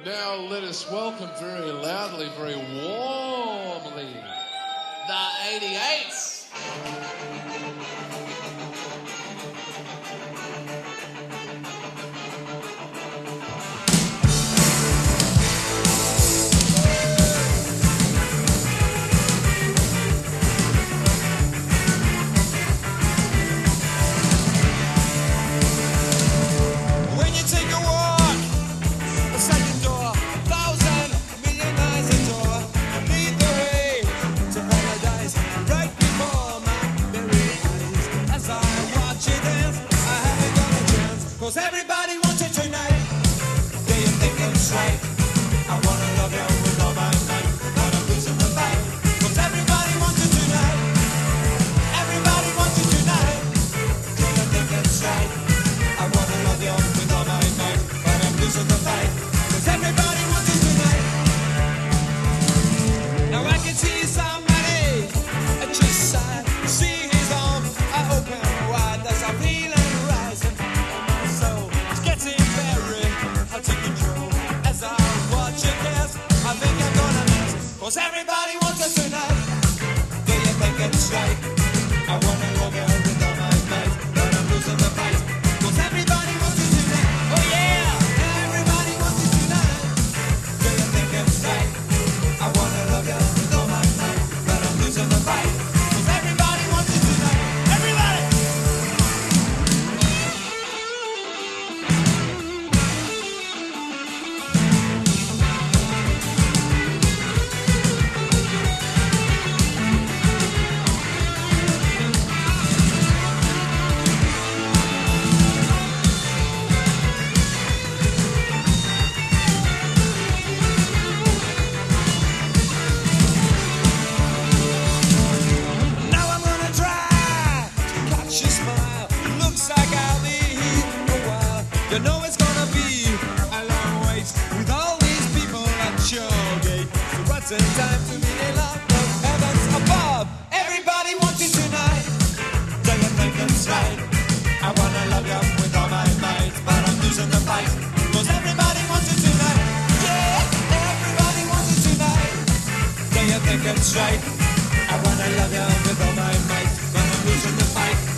Now let us welcome very loudly, very warmly, the 88s. Cause everybody wants it tonight. Do you think it's right? I wanna love you with all my might, but I'm losing the fight. Cause everybody wants it tonight. Everybody wants it tonight. Do you think it's right? I wanna love you with all my might, but I'm losing the fight. Cause everybody wants it tonight. Now I can see somebody at your side. See his arm, I open wide. There's a feeling rising. Cause everybody wants us tonight. Do you think it's right? I wanna love you with all my might, but I'm losing the fight. Cause everybody wants it tonight. Oh yeah, everybody wants it tonight. Do you think it's right? I wanna love you with all my might, but I'm losing the fight. Cause everybody wants it tonight. Everybody! She smile, looks like I'll be here a while. You know it's gonna be a long wait with all these people at your gate. So what's the time to meet in love of heavens above? Everybody wants you tonight. Do you think it's right? I wanna love you with all my might, but I'm losing the fight. Cause everybody wants you tonight. Yeah, everybody wants you tonight. Do you think it's right? I wanna love you with all my might, but I'm losing the fight.